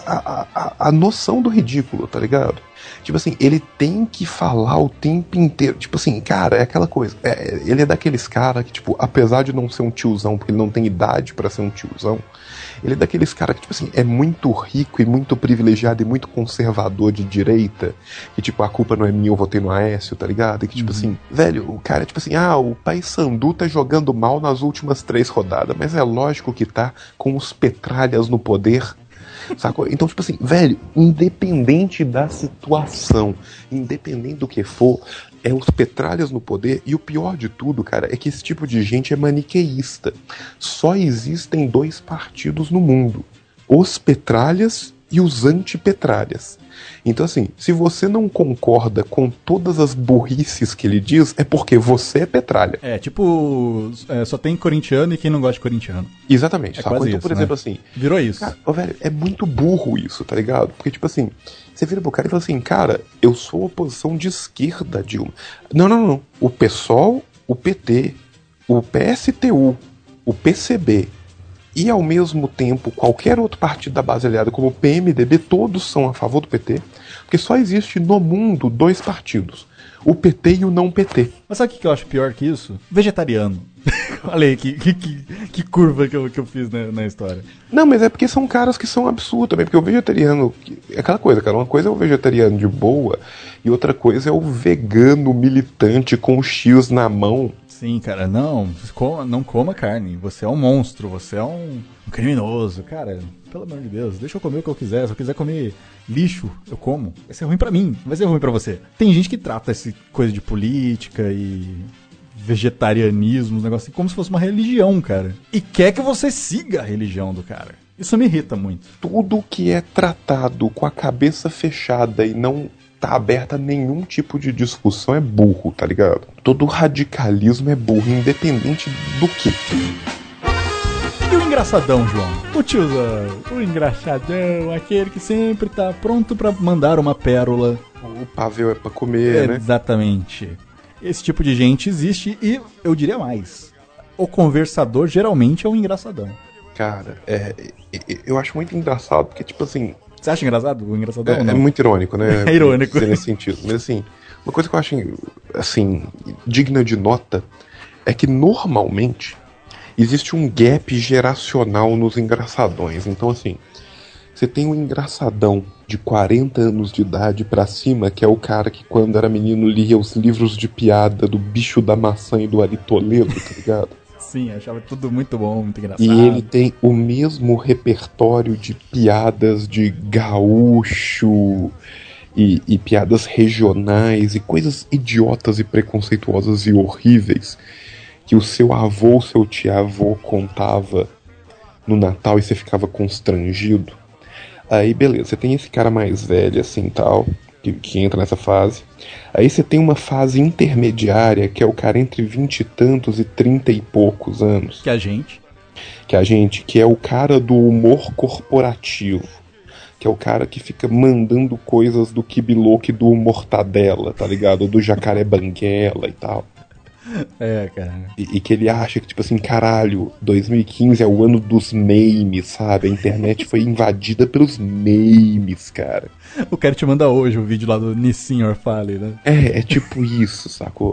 a noção do ridículo, tá ligado? Tipo assim, ele tem que falar o tempo inteiro. Tipo assim, cara, é aquela coisa. Ele é daqueles caras que, tipo, apesar de não ser um tiozão, porque ele não tem idade pra ser um tiozão, ele é daqueles caras que, tipo assim, é muito rico e muito privilegiado e muito conservador de direita. Que, tipo, a culpa não é minha, eu votei no Aécio, tá ligado? E que, tipo assim, velho, o cara, tipo assim, o Paysandu tá jogando mal nas últimas 3 rodadas. Mas é lógico que tá com os petralhas no poder. Sacou? Então, tipo assim, velho, independente da situação, independente do que for, é os petralhas no poder. E o pior de tudo, cara, é que esse tipo de gente é maniqueísta. Só existem 2 partidos no mundo: os petralhas e os antipetralhas. Então, assim, se você não concorda com todas as burrices que ele diz, é porque você é petralha. É, tipo, só tem corintiano e quem não gosta de corintiano. Exatamente. É Sacou? quase Então, isso, por exemplo, né? assim... Virou isso. Cara, velho, é muito burro isso, tá ligado? Porque, tipo assim, você vira pro cara e fala assim, cara, eu sou oposição de esquerda, Dilma. Não. O PSOL, o PT, o PSTU, o PCB e, ao mesmo tempo, qualquer outro partido da base aliada, como o PMDB, todos são a favor do PT, porque só existe no mundo 2 partidos, o PT e o não PT. Mas sabe o que eu acho pior que isso? Vegetariano. Olha aí, que curva que eu fiz na história. Não, mas é porque são caras que são absurdos também, porque o vegetariano... É aquela coisa, cara, uma coisa é o vegetariano de boa e outra coisa é o vegano militante com o X na mão. Sim, cara, não coma carne. Você é um monstro, você é um criminoso. Cara, pelo amor de Deus, deixa eu comer o que eu quiser. Se eu quiser comer lixo, eu como. Vai ser ruim pra mim, não vai ser ruim pra você. Tem gente que trata essa coisa de política e vegetarianismo, um negócio assim, como se fosse uma religião, cara. E quer que você siga a religião do cara. Isso me irrita muito. Tudo que é tratado com a cabeça fechada e não tá aberta a nenhum tipo de discussão é burro, tá ligado? Todo radicalismo é burro, independente do que. E o engraçadão, João? O tiozão, o engraçadão, aquele que sempre tá pronto pra mandar uma pérola. O pavê é pra comer, né? Exatamente. Esse tipo de gente existe e, eu diria mais, o conversador geralmente é um engraçadão. Cara, eu acho muito engraçado, porque, tipo assim... Você acha engraçado? O engraçadão ou não? É muito irônico, né? É irônico. Nesse sentido. Mas, assim, uma coisa que eu acho, assim, digna de nota é que, normalmente, existe um gap geracional nos engraçadões. Então, assim, você tem um engraçadão de 40 anos de idade pra cima, que é o cara que, quando era menino, lia os livros de piada do Bicho da Maçã e do Ari Toledo, tá ligado? Sim, achava tudo muito bom, muito engraçado. E ele tem o mesmo repertório de piadas de gaúcho e piadas regionais e coisas idiotas e preconceituosas e horríveis que o seu avô ou seu tio-avô contava no Natal e você ficava constrangido. Aí beleza, você tem esse cara mais velho assim tal, que entra nessa fase. Aí você tem uma fase intermediária, que é o cara entre 20 e tantos e 30 e poucos anos. Que a gente, que é o cara do humor corporativo. Que é o cara que fica mandando coisas do Kibiloque do Mortadela, tá ligado? Do Jacaré Banguela e tal. É, cara. E que ele acha que, tipo assim, caralho, 2015 é o ano dos memes, sabe? A internet foi invadida pelos memes, cara. O cara te manda hoje o vídeo lá do Nissin Orfale, né? É tipo isso, sacou?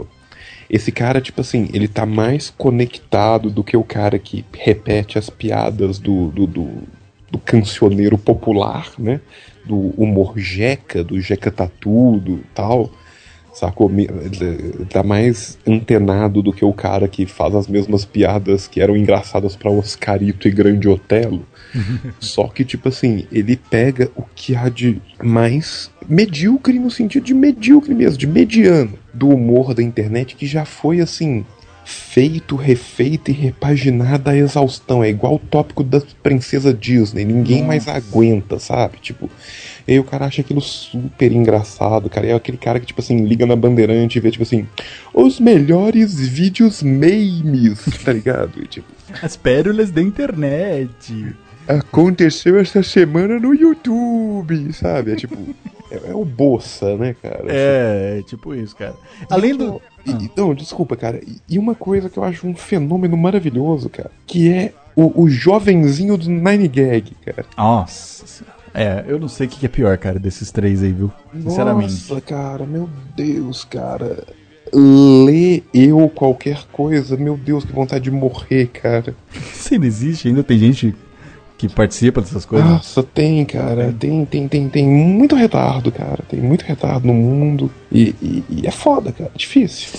esse cara, tipo assim, ele tá mais conectado do que o cara que repete as piadas do cancioneiro popular, né? Do humor jeca, do jeca tatu, do tal, sacou? Ele tá mais antenado do que o cara que faz as mesmas piadas que eram engraçadas pra Oscarito e Grande Otelo. Só que, tipo assim, ele pega o que há de mais medíocre, no sentido de medíocre mesmo, de mediano, do humor da internet, que já foi, assim, feito, refeito e repaginado à exaustão. É igual o tópico da princesa Disney, ninguém mais aguenta, sabe? Tipo, e aí o cara acha aquilo super engraçado, cara. É aquele cara que, tipo assim, liga na Bandeirante e vê, tipo assim, os melhores vídeos memes, tá ligado? E, tipo, As pérolas da internet. aconteceu essa semana no YouTube, sabe? É tipo, é o Bossa, né, cara? É tipo isso, cara. Além do... Não, desculpa, cara. E uma coisa que eu acho um fenômeno maravilhoso, cara, que é o jovenzinho do Nine Gag, cara. Nossa senhora. Eu não sei o que é pior, cara, desses três aí, viu? Sinceramente. Nossa, cara, meu Deus, cara. Lê eu qualquer coisa, meu Deus, que vontade de morrer, cara. Isso ainda existe? Ainda tem gente que participa dessas coisas? Nossa, tem, cara. Tem muito retardo, cara. Tem muito retardo no mundo. E é foda, cara. É difícil.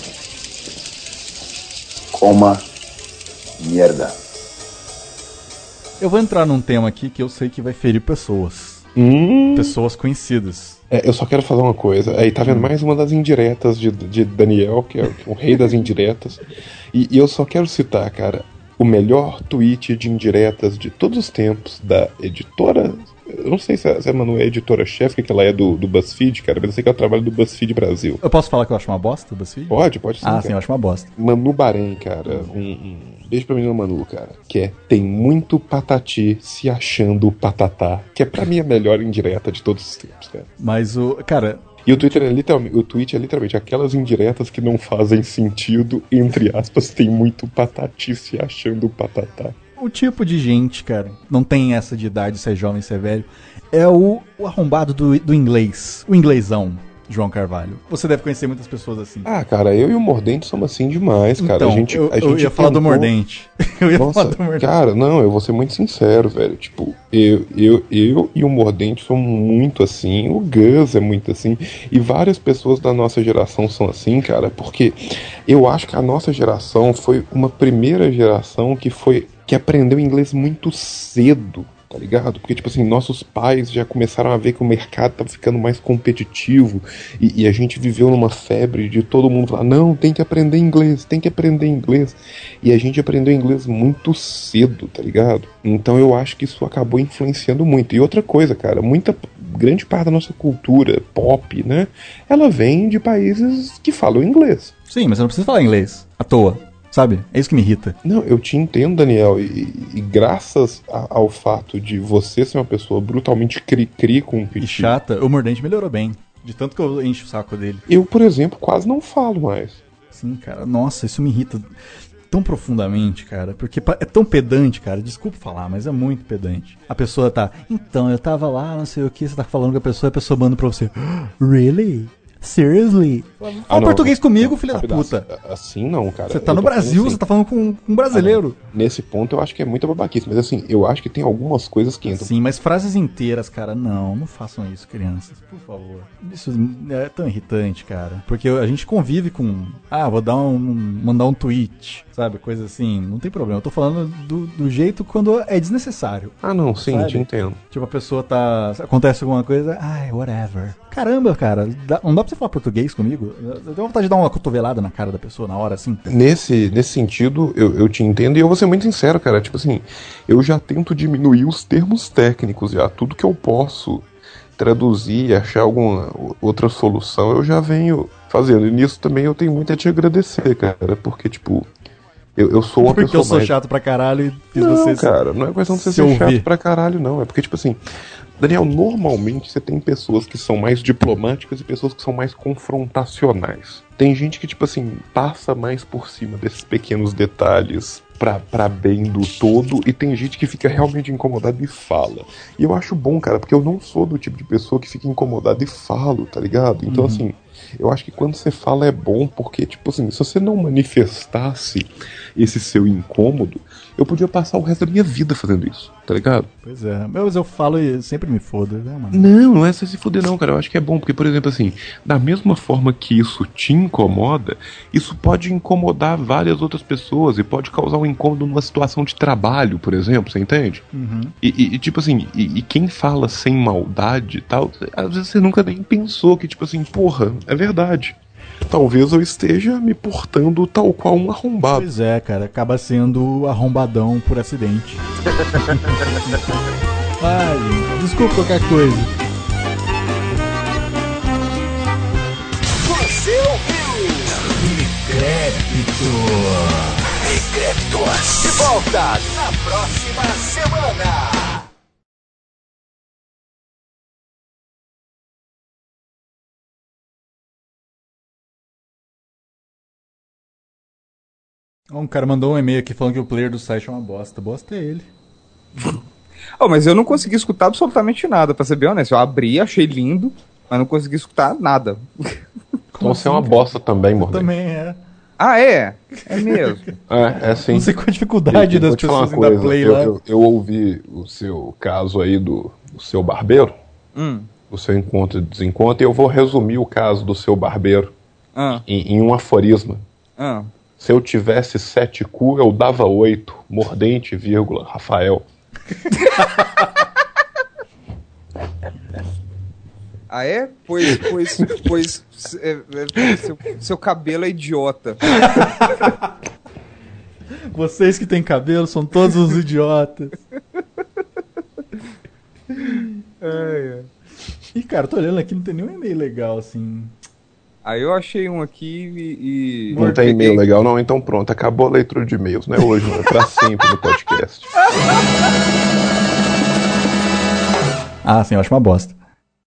Coma mierda. Eu vou entrar num tema aqui que eu sei que vai ferir pessoas. Pessoas conhecidas. Eu só quero falar uma coisa. Aí tá vendo mais uma das indiretas de Daniel, que é o rei das indiretas. E eu só quero citar, cara, o melhor tweet de indiretas de todos os tempos da editora. Eu não sei se a Manu é editora-chefe, que ela é do BuzzFeed, cara, mas eu sei que ela trabalha do BuzzFeed Brasil. Eu posso falar que eu acho uma bosta, BuzzFeed? Pode sim. Ah, cara. sim, eu acho uma bosta. Manu Bahrein, cara, beijo pra menina Manu, cara, que é tem muito patati se achando patatá, que é pra mim a melhor indireta de todos os tempos, cara. Mas cara... E o Twitter o tweet é literalmente aquelas indiretas que não fazem sentido, entre aspas, tem muito patati se achando patatá. O tipo de gente, cara, não tem essa de idade, se é jovem, se é velho, é o arrombado do inglês, o inglesão, João Carvalho. Você deve conhecer muitas pessoas assim. Ah, cara, eu e o Mordente somos assim demais, cara. Então, a gente eu ia falar do Mordente. Nossa, cara, não, eu vou ser muito sincero, velho. Tipo, eu e o Mordente somos muito assim, o Gus é muito assim, e várias pessoas da nossa geração são assim, cara, porque eu acho que a nossa geração foi uma primeira geração que aprendeu inglês muito cedo, tá ligado? Porque, tipo assim, nossos pais já começaram a ver que o mercado tava ficando mais competitivo e a gente viveu numa febre de todo mundo falar, não, tem que aprender inglês. E a gente aprendeu inglês muito cedo, tá ligado? Então eu acho que isso acabou influenciando muito. E outra coisa, cara, grande parte da nossa cultura pop, né, ela vem de países que falam inglês. Sim, mas você não precisa falar inglês à toa. Sabe? É isso que me irrita. Não, eu te entendo, Daniel, e graças ao fato de você ser uma pessoa brutalmente cri-cri com o e chata, o Mordente melhorou bem. De tanto que eu encho o saco dele. Eu, por exemplo, quase não falo mais. Sim, cara. Nossa, isso me irrita tão profundamente, cara. Porque é tão pedante, cara. Desculpa falar, mas é muito pedante. A pessoa tá... Então, eu tava lá, não sei o que, você tá falando com a pessoa manda pra você... Really? Seriously? Fala português comigo, filho da puta. Assim não, cara. Você tá no Brasil, assim, você tá falando com um brasileiro. Nesse ponto eu acho que é muita babaquice, mas assim, eu acho que tem algumas coisas que entram. Sim, mas frases inteiras, cara, não façam isso, crianças, por favor. Isso é tão irritante, cara. Porque a gente convive com... vou mandar um tweet, sabe? Coisa assim, não tem problema. Eu tô falando do jeito quando é desnecessário. Não, sim, sabe? Te entendo. Tipo, a pessoa acontece alguma coisa, whatever. Caramba, cara, não dá pra você falar português comigo? Eu tenho vontade de dar uma cotovelada na cara da pessoa na hora, assim. Nesse sentido, eu te entendo e eu vou ser muito sincero, cara. Tipo assim, eu já tento diminuir os termos técnicos já. Tudo que eu posso traduzir e achar alguma outra solução, eu já venho fazendo. E nisso também eu tenho muito a te agradecer, cara. Porque, tipo, eu sou uma pessoa porque eu sou chato pra caralho e fiz não, você... cara, não é questão de você ser chato pra caralho, não. É porque, tipo assim... Daniel, normalmente você tem pessoas que são mais diplomáticas e pessoas que são mais confrontacionais. Tem gente que, tipo assim, passa mais por cima desses pequenos detalhes pra bem do todo, e tem gente que fica realmente incomodada e fala. E eu acho bom, cara, porque eu não sou do tipo de pessoa que fica incomodada e falo, tá ligado? Então, assim, eu acho que quando você fala é bom, porque, tipo assim, se você não manifestasse esse seu incômodo, eu podia passar o resto da minha vida fazendo isso, tá ligado? Pois é, mas eu falo e sempre me foda, né, mano? Não é só se fuder não, cara. Eu acho que é bom, porque, por exemplo, assim, da mesma forma que isso te incomoda, isso pode incomodar várias outras pessoas e pode causar um incômodo numa situação de trabalho, por exemplo, você entende? Uhum. E tipo assim, e quem fala sem maldade e tal, às vezes você nunca nem pensou que, tipo assim, porra, é verdade. Talvez eu esteja me portando tal qual um arrombado. Pois é, cara, acaba sendo arrombadão por acidente. Ai, gente, desculpa qualquer coisa. Você ouviu? Decrépitos. De volta na próxima semana. Um cara mandou um e-mail aqui falando que o player do site é uma bosta. Bosta é ele. Mas eu não consegui escutar absolutamente nada, pra ser bem honesto. Eu abri, achei lindo, mas não consegui escutar nada. Então você é uma bosta também, Mordem. Também é. Ah, é? É mesmo. É sim. Não sei qual a dificuldade das Vou te falar pessoas uma em dar coisa, play lá. eu ouvi o seu caso aí do seu barbeiro, do seu encontro e desencontro, e eu vou resumir o caso do seu barbeiro em um aforisma. Se eu tivesse 7 cu, eu dava 8, mordente, vírgula, Rafael. Ah, é? Pois seu cabelo é idiota. Vocês que têm cabelo são todos os idiotas. Ih, cara, tô olhando aqui, não tem nenhum e-mail legal, assim. Aí eu achei um aqui e... Não tem e-mail legal não? Então pronto, acabou a leitura de e-mails, não é hoje, não é pra sempre no podcast. Ah, sim, eu acho uma bosta.